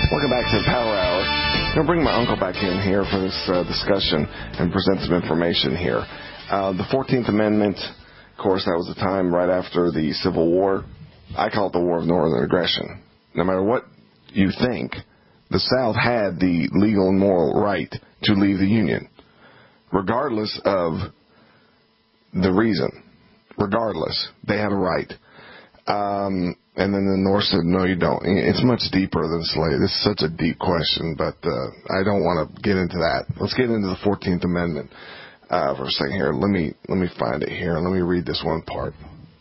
Welcome back to the Power Hour. I'm going to bring my uncle back in here for this discussion and present some information here. The 14th Amendment, of course, that was the time right after the Civil War. I call it the War of Northern Aggression. No matter what you think, the South had the legal and moral right to leave the Union, regardless of the reason. Regardless, they had a right. And then the North said, no, you don't. It's much deeper than slavery. This is such a deep question, but I don't want to get into that. Let's get into the 14th Amendment for a second here. Let me find it here. Let me read this one part.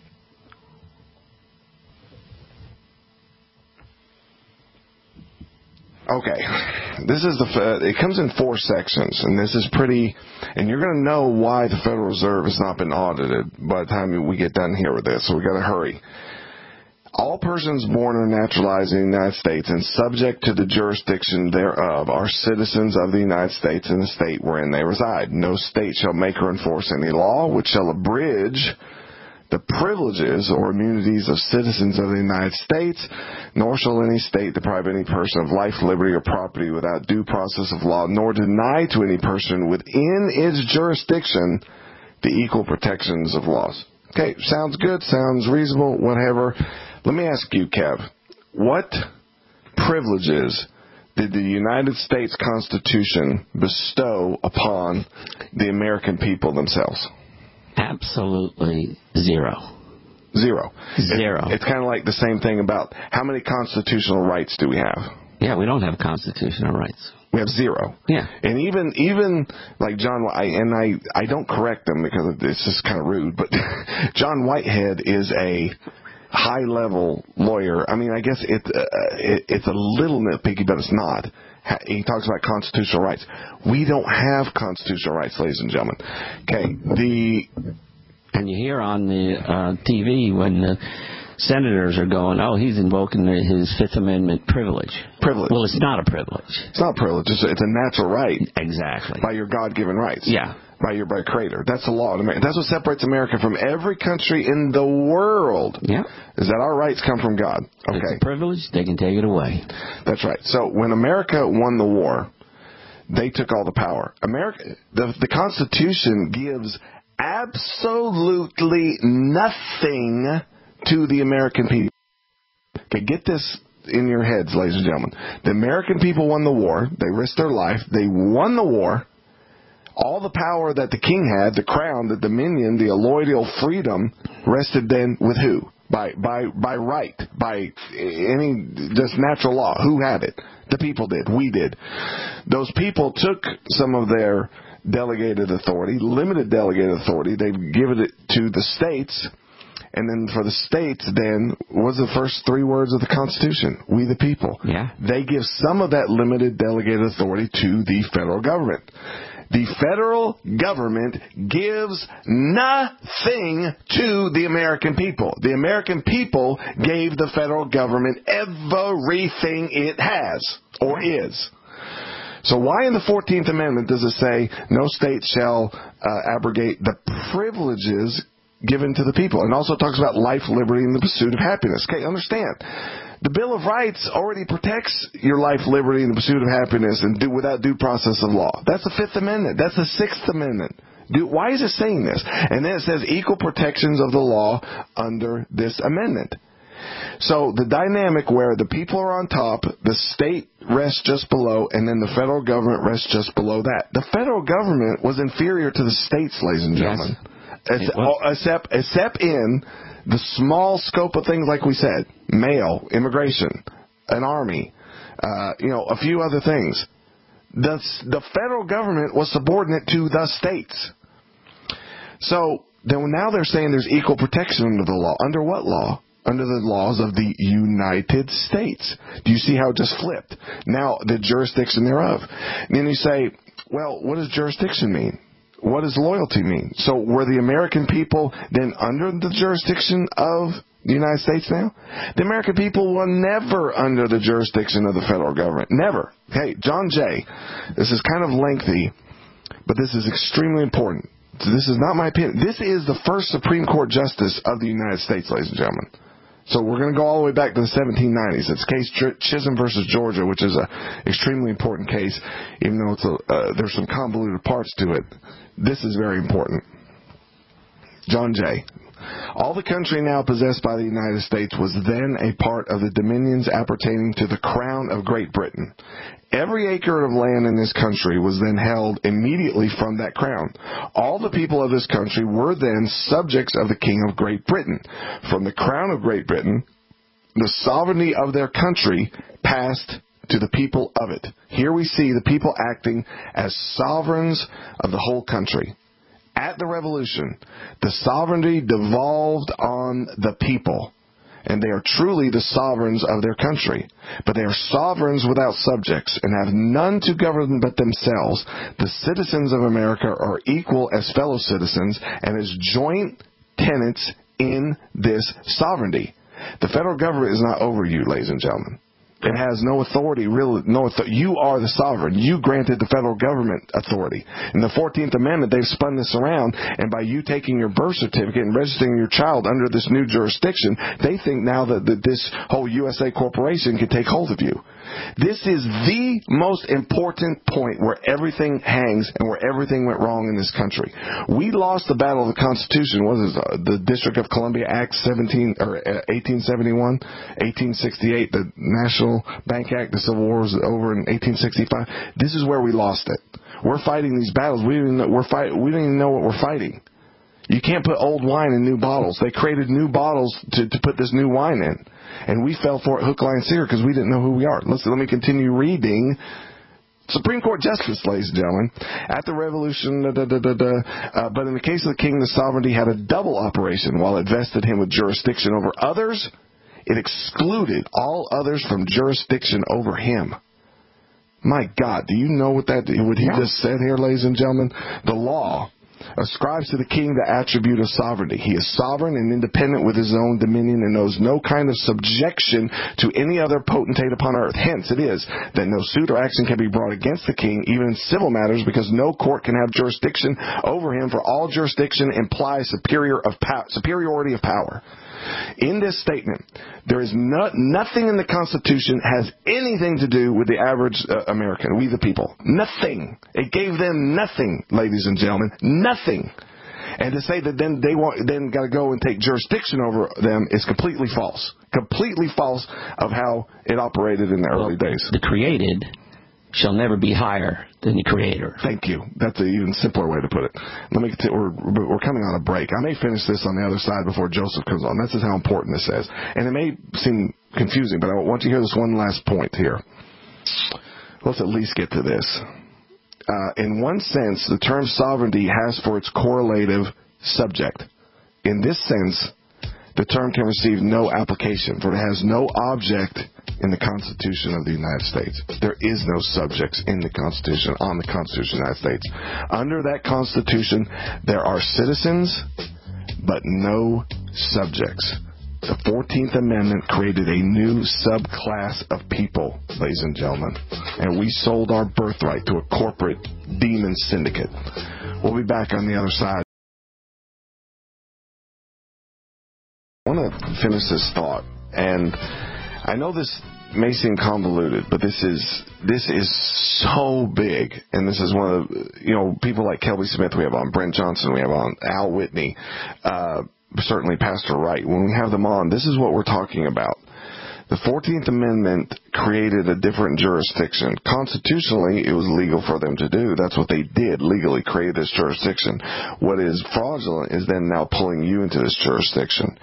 Okay, this is it comes in 4 sections, and this is pretty, and you're going to know why the Federal Reserve has not been audited by the time we get done here with this, so we got to hurry. All persons born or naturalized in the United States and subject to the jurisdiction thereof are citizens of the United States and the state wherein they reside. No state shall make or enforce any law which shall abridge the privileges or immunities of citizens of the United States, nor shall any state deprive any person of life, liberty, or property without due process of law, nor deny to any person within its jurisdiction the equal protections of laws. Okay, sounds good, sounds reasonable, whatever. Let me ask you, Kev, what privileges did the United States Constitution bestow upon the American people themselves? Absolutely zero. Zero. Zero. It's kind of like the same thing about how many constitutional rights do we have? Yeah, we don't have constitutional rights. We have zero. Yeah. And even like John, I don't correct them because it's just kind of rude, but John Whitehead is a high-level lawyer. I mean, I guess it's a little nitpicky, but it's not. He talks about constitutional rights. We don't have constitutional rights, ladies and gentlemen. Okay, and you hear on the TV when the senators are going, oh, he's invoking his Fifth Amendment privilege. Privilege. Well, it's not a privilege. It's not a privilege. It's a natural right. Exactly. By your God-given rights. Yeah. By your Creator. That's the law of America. That's what separates America from every country in the world. Yeah. Is that our rights come from God. Okay. It's a privilege. They can take it away. That's right. So when America won the war, they took all the power. The Constitution gives absolutely nothing to the American people. Okay, get this in your heads, ladies and gentlemen. The American people won the war. They risked their life. They won the war. All the power that the king had, the crown, the dominion, the alloidial freedom, rested then with who? By right, by any just natural law. Who had it? The people did. We did. Those people took some of their delegated authority, limited delegated authority. They'd given it to the states. And then for the states, then, what was the first 3 words of the Constitution? We the people. Yeah. They give some of that limited delegated authority to the federal government. The federal government gives nothing to the American people. The American people gave the federal government everything it has or is. So why in the 14th Amendment does it say no state shall abrogate the privileges given to the people? And also talks about life, liberty, and the pursuit of happiness. Okay, understand. The Bill of Rights already protects your life, liberty, and the pursuit of happiness and without due process of law. That's the 5th Amendment. That's the 6th Amendment. Why is it saying this? And then it says equal protections of the law under this amendment. So the dynamic where the people are on top, the state rests just below, and then the federal government rests just below that. The federal government was inferior to the states, ladies and gentlemen. Yes. Except in the small scope of things like we said, mail, immigration, an army, a few other things. The federal government was subordinate to the states. So then now they're saying there's equal protection under the law. Under what law? Under the laws of the United States. Do you see how it just flipped? Now the jurisdiction thereof. And then you say, well, what does jurisdiction mean? What does loyalty mean? So were the American people then under the jurisdiction of the United States now? The American people were never under the jurisdiction of the federal government. Never. Hey, John Jay, this is kind of lengthy, but this is extremely important. This is not my opinion. This is the first Supreme Court justice of the United States, ladies and gentlemen. So we're going to go all the way back to the 1790s. It's case Chisholm versus Georgia, which is an extremely important case, even though there's some convoluted parts to it. This is very important. John Jay. All the country now possessed by the United States was then a part of the dominions appertaining to the Crown of Great Britain. Every acre of land in this country was then held immediately from that crown. All the people of this country were then subjects of the King of Great Britain. From the Crown of Great Britain, the sovereignty of their country passed to the people of it. Here we see the people acting as sovereigns of the whole country. At the Revolution, the sovereignty devolved on the people, and they are truly the sovereigns of their country. But they are sovereigns without subjects, and have none to govern but themselves. The citizens of America are equal as fellow citizens, and as joint tenants in this sovereignty. The federal government is not over you, ladies and gentlemen. It has no authority, really. You are the sovereign. You granted the federal government authority. In the 14th Amendment, they've spun this around, and by you taking your birth certificate and registering your child under this new jurisdiction, they think now that this whole USA corporation can take hold of you. This is the most important point where everything hangs and where everything went wrong in this country. We lost the battle of the Constitution. What is the District of Columbia Act 1871, 1868, the National Bank Act, the Civil War was over in 1865. This is where we lost it. We're fighting these battles. We don't even know what we're fighting. You can't put old wine in new bottles. They created new bottles to put this new wine in. And we fell for it hook, line, sinker because we didn't know who we are. Let me continue reading. Supreme Court Justice, ladies and gentlemen. At the Revolution, but in the case of the king, the sovereignty had a double operation. While it vested him with jurisdiction over others, it excluded all others from jurisdiction over him. My God, do you know what he just said here, ladies and gentlemen? The law ascribes to the king the attribute of sovereignty. He is sovereign and independent with his own dominion and knows no kind of subjection to any other potentate upon earth. Hence it is that no suit or action can be brought against the king, even in civil matters, because no court can have jurisdiction over him, for all jurisdiction implies superiority of power. In this statement, there is nothing in the Constitution has anything to do with the average American, we the people. Nothing. It gave them nothing, ladies and gentlemen. Nothing. And to say that then they got to go and take jurisdiction over them is completely false. Completely false of how it operated in the early days. The created shall never be higher than the creator. Thank you. That's an even simpler way to put it. We're coming on a break. I may finish this on the other side before Joseph comes on. This is how important this is. And it may seem confusing, but I want you to hear this one last point here. Let's at least get to this. In one sense, the term sovereignty has for its correlative subject. In this sense, the term can receive no application, for it has no object in the Constitution of the United States. There is no subjects in the Constitution, on the Constitution of the United States. Under that Constitution, there are citizens, but no subjects. The 14th Amendment created a new subclass of people, ladies and gentlemen, and we sold our birthright to a corporate demon syndicate. We'll be back on the other side. I want to finish this thought, and I know this may seem convoluted, but this is so big, and this is one of the, people like Kelby Smith we have on, Brent Johnson we have on, Al Whitney, certainly Pastor Wright. When we have them on, this is what we're talking about. The 14th Amendment created a different jurisdiction. Constitutionally, it was legal for them to do. That's what they did, legally create this jurisdiction. What is fraudulent is then now pulling you into this jurisdiction.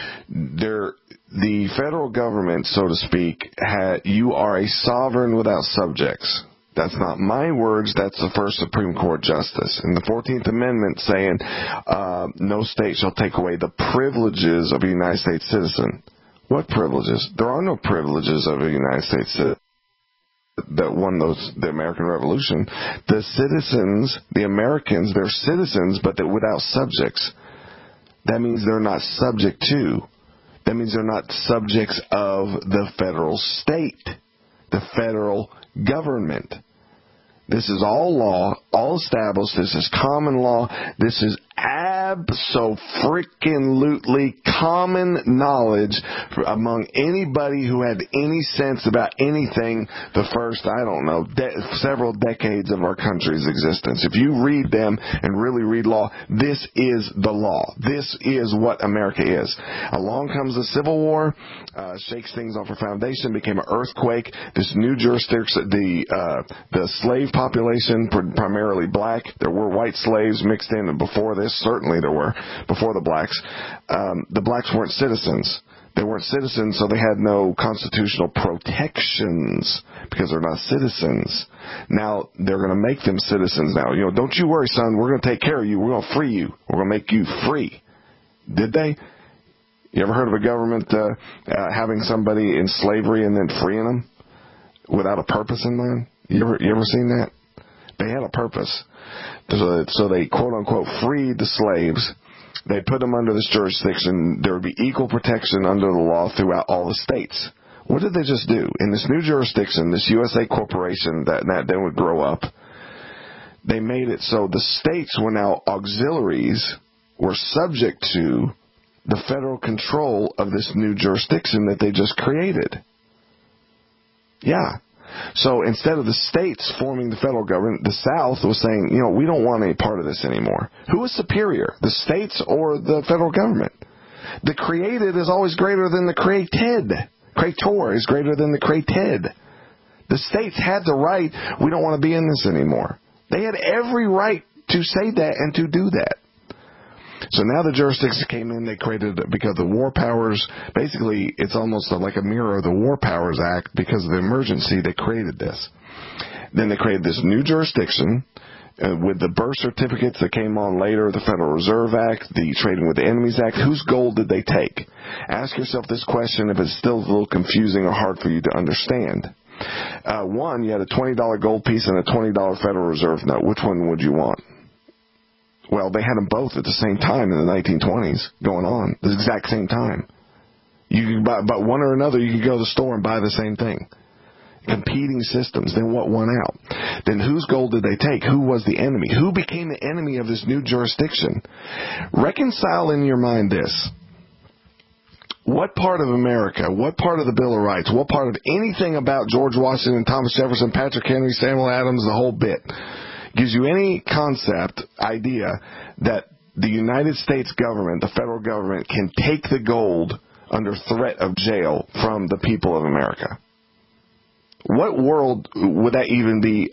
The federal government, so to speak, you are a sovereign without subjects. That's not my words. That's the first Supreme Court justice. In the 14th Amendment saying no state shall take away the privileges of a United States citizen. What privileges? There are no privileges of a United States citizen that won the American Revolution. The citizens, the Americans, they're citizens, but they're without subjects. That means they're not subject to. That means they're not subjects of the federal state, the federal government. This is all law, all established. This is common law. This is abso-freaking-lutely common knowledge among anybody who had any sense about anything the first, I don't know, several decades of our country's existence. If you read them and really read law, this is the law. This is what America is. Along comes the Civil War, shakes things off her foundation, became an earthquake. This new jurisdiction, the slave population, primarily black. There were white slaves mixed in before this. Certainly there were before the blacks. The blacks weren't citizens. They weren't citizens, so they had no constitutional protections because they're not citizens. Now they're going to make them citizens now. You know, don't you worry, son. We're going to take care of you. We're going to free you. We're going to make you free. Did they? You ever heard of a government having somebody in slavery and then freeing them without a purpose in mind? You ever seen that? They had a purpose. So they, quote-unquote, freed the slaves. They put them under this jurisdiction. There would be equal protection under the law throughout all the states. What did they just do? In this new jurisdiction, this USA corporation that then would grow up, they made it so the states were now auxiliaries, were subject to the federal control of this new jurisdiction that they just created. Yeah. So instead of the states forming the federal government, the South was saying, you know, we don't want any part of this anymore. Who is superior, the states or the federal government? The created is always greater than the created. Creator is greater than the created. The states had the right, we don't want to be in this anymore. They had every right to say that and to do that. So now the jurisdictions came in, they created, because the War Powers, basically it's almost like a mirror of the War Powers Act because of the emergency, they created this. Then they created this new jurisdiction with the birth certificates that came on later, the Federal Reserve Act, the Trading with Enemies Act. Whose gold did they take? Ask yourself this question if it's still a little confusing or hard for you to understand. One, you had a $20 gold piece and a $20 Federal Reserve note. Which one would you want? Well, they had them both at the same time in the 1920s going on, the exact same time. You could buy one or another, you could go to the store and buy the same thing. Competing systems. Then what won out? Then whose gold did they take? Who was the enemy? Who became the enemy of this new jurisdiction? Reconcile in your mind this. What part of America, what part of the Bill of Rights, what part of anything about George Washington, Thomas Jefferson, Patrick Henry, Samuel Adams, the whole bit, gives you any concept, idea, that the United States government, the federal government, can take the gold under threat of jail from the people of America? What world would that even be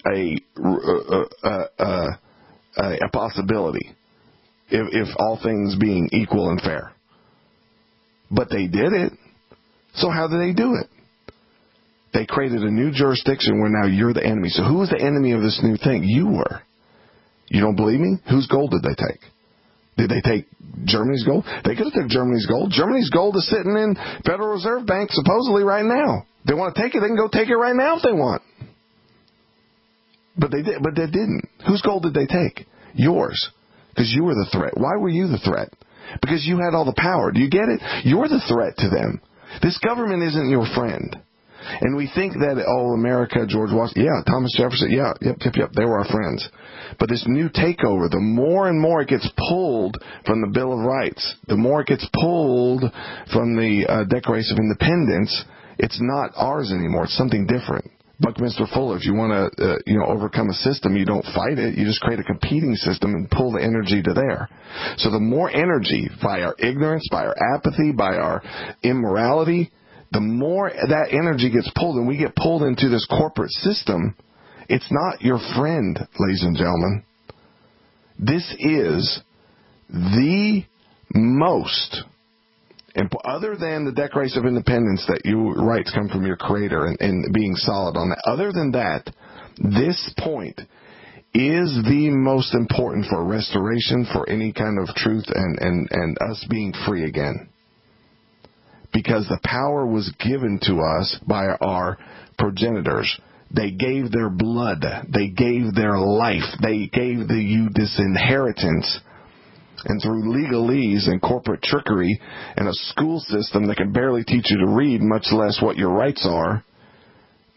a possibility if all things being equal and fair? But they did it. So how did they do it? They created a new jurisdiction where now you're the enemy. So who was the enemy of this new thing? You were. You don't believe me? Whose gold did they take? Did they take Germany's gold? They could have took Germany's gold. Germany's gold is sitting in Federal Reserve Bank supposedly right now. They want to take it, they can go take it right now if they want. But they didn't. Whose gold did they take? Yours. Because you were the threat. Why were you the threat? Because you had all the power. Do you get it? You're the threat to them. This government isn't your friend. And we think that, America, George Washington, Thomas Jefferson, yep, they were our friends. But this new takeover, the more and more it gets pulled from the Bill of Rights, the more it gets pulled from the Declaration of Independence, it's not ours anymore. It's something different. Buckminster Fuller, if you want to, overcome a system, you don't fight it. You just create a competing system and pull the energy to there. So the more energy, by our ignorance, by our apathy, by our immorality, the more that energy gets pulled, and we get pulled into this corporate system, it's not your friend, ladies and gentlemen. This is the most, other than the Declaration of Independence, that your rights come from your Creator and being solid on that, other than that, this point is the most important for restoration, for any kind of truth and us being free again. Because the power was given to us by our progenitors. They gave their blood. They gave their life. They gave you this inheritance. And through legalese and corporate trickery and a school system that can barely teach you to read, much less what your rights are,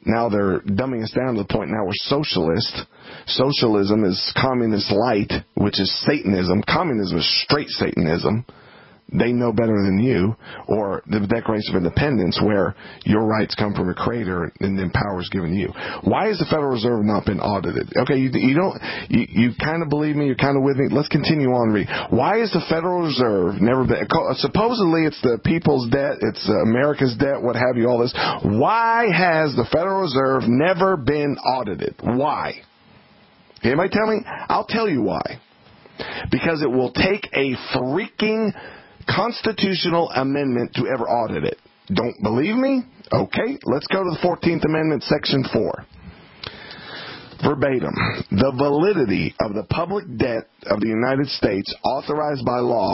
Now they're dumbing us down to the point now we're socialist. Socialism is communist light, which is Satanism. Communism is straight Satanism. They know better than you. Or the Declaration of Independence, where your rights come from a creator and then power is given to you. Why has the Federal Reserve not been audited? Okay, you kind of believe me, you're kind of with me. Let's continue on read. Why has the Federal Reserve never been, supposedly it's the people's debt, it's America's debt, what have you, all this. Why has the Federal Reserve never been audited? Why? Anybody tell me? I'll tell you why. Because it will take a freaking constitutional amendment to ever audit it. Don't believe me? Okay, let's go to the 14th Amendment, Section 4. Verbatim, the validity of the public debt of the United States authorized by law, ...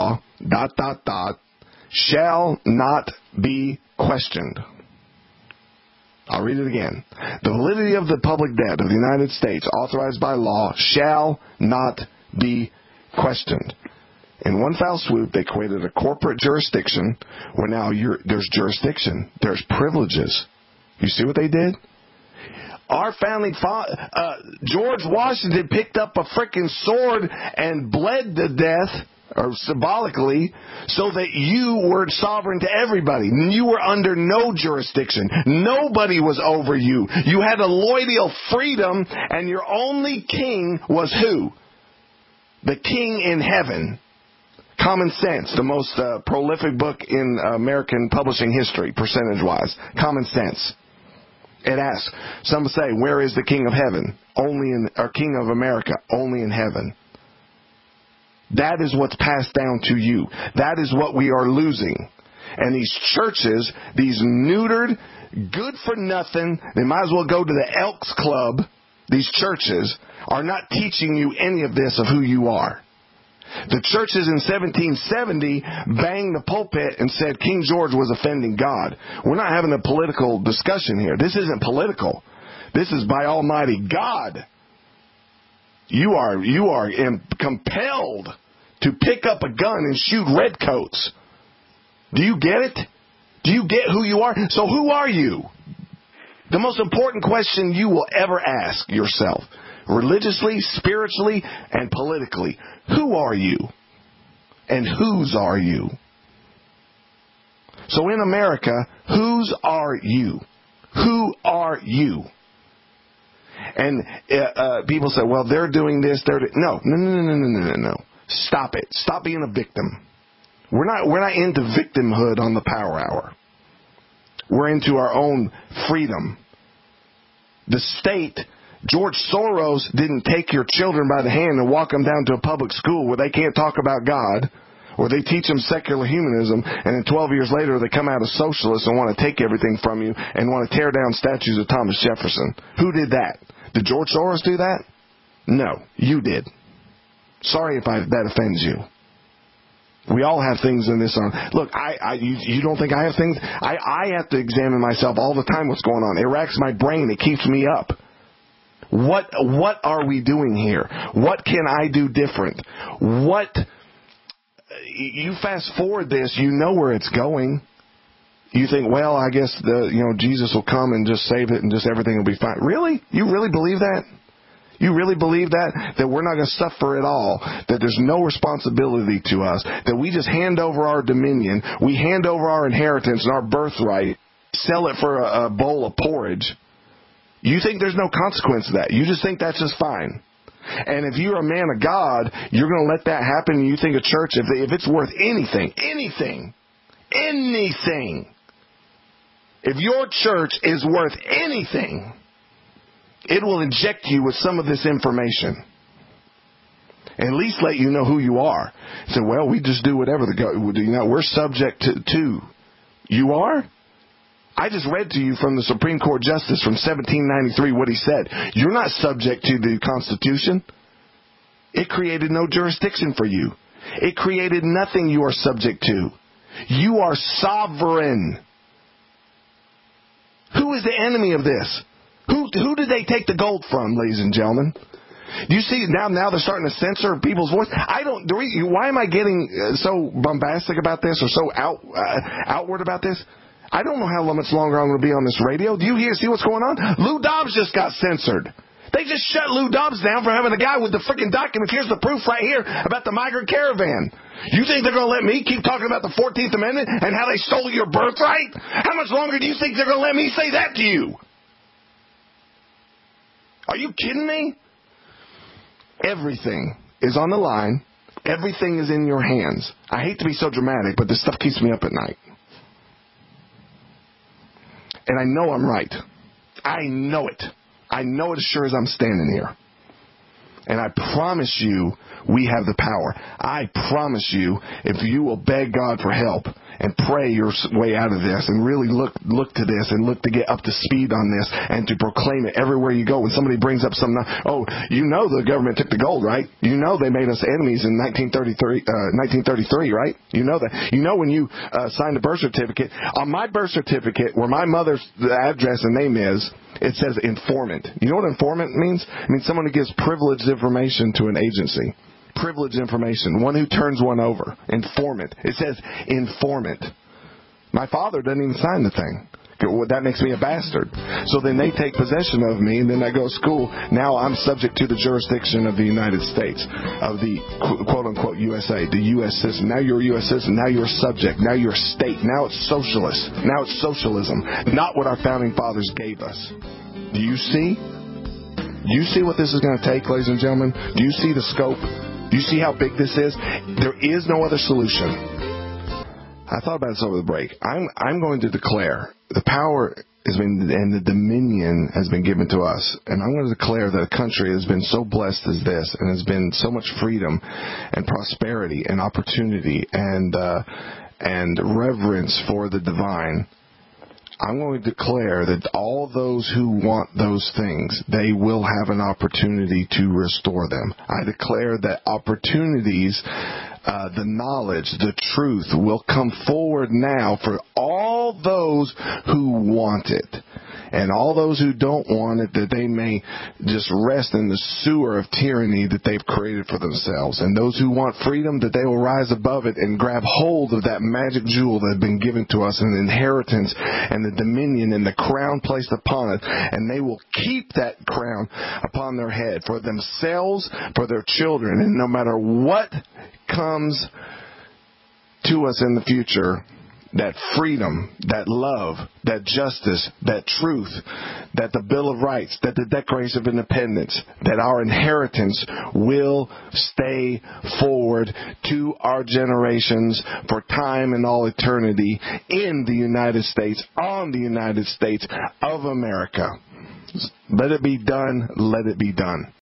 shall not be questioned. I'll read it again. The validity of the public debt of the United States authorized by law shall not be questioned. In one foul swoop, they created a corporate jurisdiction where now there's jurisdiction. There's privileges. You see what they did? Our founding father, George Washington, picked up a freaking sword and bled to death, or symbolically, so that you were sovereign to everybody. You were under no jurisdiction. Nobody was over you. You had a loyal freedom, and your only king was who? The king in heaven. Common Sense, the most prolific book in American publishing history, percentage-wise. Common Sense. It asks, some say, where is the king of heaven? King of America, only in heaven. That is what's passed down to you. That is what we are losing. And these churches, these neutered, good for nothing, they might as well go to the Elks Club, these churches, are not teaching you any of this of who you are. The churches in 1770 banged the pulpit and said King George was offending God. We're not having a political discussion here. This isn't political. This is by Almighty God. You are compelled to pick up a gun and shoot redcoats. Do you get it? Do you get who you are? So who are you? The most important question you will ever ask yourself, religiously, spiritually, and politically. Who are you? And whose are you? So in America, whose are you? Who are you? And people say, well, they're doing this. No. Stop it. Stop being a victim. We're not into victimhood on the Power Hour. We're into our own freedom. The state, George Soros didn't take your children by the hand and walk them down to a public school where they can't talk about God, or they teach them secular humanism, and then 12 years later they come out as socialists and want to take everything from you and want to tear down statues of Thomas Jefferson. Who did that? Did George Soros do that? No, you did. Sorry if that offends you. We all have things in this on. Look, you don't think I have things? I have to examine myself all the time what's going on. It racks my brain. It keeps me up. What are we doing here? What can I do different? You fast forward this, you know where it's going. You think, well, I guess Jesus will come and just save it and just everything will be fine. Really? You really believe that? You really believe that? That we're not going to suffer at all? That there's no responsibility to us? That we just hand over our dominion, we hand over our inheritance and our birthright, sell it for a bowl of porridge? You think there's no consequence to that? You just think that's just fine? And if you're a man of God, you're going to let that happen, and you think a church, if it's worth anything, if your church is worth anything, it will inject you with some of this information. And at least let you know who you are. Say, well, we just do whatever we're subject to. You are? I just read to you from the Supreme Court Justice from 1793 what he said. You're not subject to the Constitution. It created no jurisdiction for you. It created nothing you are subject to. You are sovereign. Who is the enemy of this? Who did they take the gold from, ladies and gentlemen? Do you see now they're starting to censor people's voice? Why am I getting so bombastic about this or so outward about this? I don't know how much longer I'm going to be on this radio. Do you see what's going on? Lou Dobbs just got censored. They just shut Lou Dobbs down for having a guy with the freaking documents. Here's the proof right here about the migrant caravan. You think they're going to let me keep talking about the 14th Amendment and how they stole your birthright? How much longer do you think they're going to let me say that to you? Are you kidding me? Everything is on the line. Everything is in your hands. I hate to be so dramatic, but this stuff keeps me up at night. And I know I'm right. I know it. I know it as sure as I'm standing here. And I promise you, we have the power. I promise you, if you will beg God for help and pray your way out of this and really look to this and look to get up to speed on this and to proclaim it everywhere you go. When somebody brings up you know the government took the gold, right? You know they made us enemies in 1933, right? You know that. You know when you signed a birth certificate. On my birth certificate, where my mother's address and name is, it says informant. You know what informant means? It means someone who gives privileged information to an agency. Privileged information. One who turns one over. Informant. It says informant. My father doesn't even sign the thing. That makes me a bastard. So then they take possession of me, and then I go to school. Now I'm subject to the jurisdiction of the United States, of the quote-unquote USA, the U.S. citizen. Now you're a U.S. citizen. Now you're a subject. Now you're a state. Now it's socialist. Now it's socialism. Not what our founding fathers gave us. Do you see? Do you see what this is going to take, ladies and gentlemen? Do you see the scope? Do you see how big this is? There is no other solution. I thought about this over the break. I'm going to declare the power has been and the dominion has been given to us, and I'm going to declare that a country has been so blessed as this, and has been so much freedom and prosperity and opportunity and reverence for the divine. I'm going to declare that all those who want those things, they will have an opportunity to restore them. I declare that opportunities, the knowledge, the truth will come forward now for all those who want it. And all those who don't want it, that they may just rest in the sewer of tyranny that they've created for themselves. And those who want freedom, that they will rise above it and grab hold of that magic jewel that has been given to us, and the inheritance and the dominion and the crown placed upon it. And they will keep that crown upon their head for themselves, for their children. And no matter what comes to us in the future, that freedom, that love, that justice, that truth, that the Bill of Rights, that the Declaration of Independence, that our inheritance will stay forward to our generations for time and all eternity in the United States, on the United States of America. Let it be done. Let it be done.